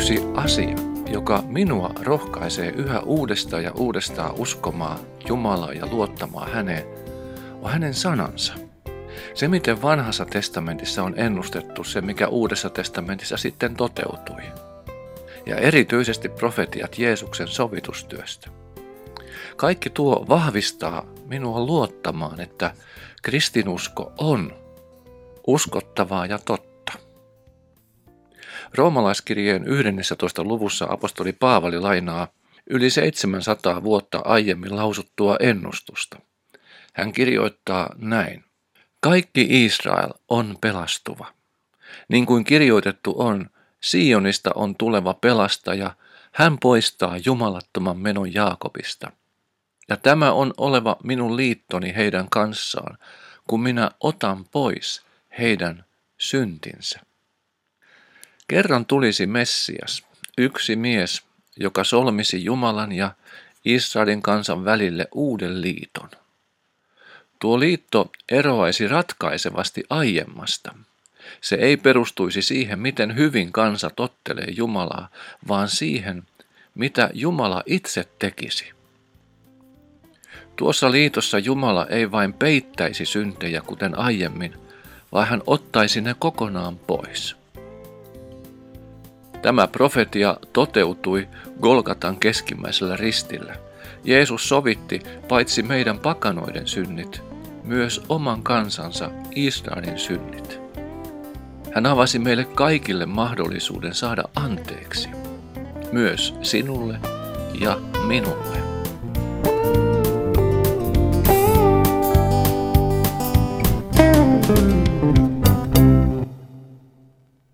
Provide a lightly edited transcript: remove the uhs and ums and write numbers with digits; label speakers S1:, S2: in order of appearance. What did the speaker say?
S1: yksi asia, joka minua rohkaisee yhä uudestaan ja uudestaan uskomaan Jumalaa ja luottamaan häneen, on hänen sanansa. Se, miten vanhassa testamentissa on ennustettu, se mikä uudessa testamentissa sitten toteutui. Ja erityisesti profetiat Jeesuksen sovitustyöstä. Kaikki tuo vahvistaa minua luottamaan, että kristinusko on uskottavaa ja totta. Roomalaiskirjeen 11. luvussa apostoli Paavali lainaa yli 700 vuotta aiemmin lausuttua ennustusta. Hän kirjoittaa näin. Kaikki Israel on pelastuva. Niin kuin kirjoitettu on, Sionista on tuleva pelastaja, hän poistaa jumalattoman menon Jaakobista. Ja tämä on oleva minun liittoni heidän kanssaan, kun minä otan pois heidän syntinsä. Kerran tulisi Messias, yksi mies, joka solmisi Jumalan ja Israelin kansan välille uuden liiton. Tuo liitto eroaisi ratkaisevasti aiemmasta. Se ei perustuisi siihen, miten hyvin kansa tottelee Jumalaa, vaan siihen, mitä Jumala itse tekisi. Tuossa liitossa Jumala ei vain peittäisi syntejä kuten aiemmin, vaan hän ottaisi ne kokonaan pois. Tämä profetia toteutui Golgatan keskimmäisellä ristillä. Jeesus sovitti paitsi meidän pakanoiden synnit, myös oman kansansa Israelin synnit. Hän avasi meille kaikille mahdollisuuden saada anteeksi, myös sinulle ja minulle.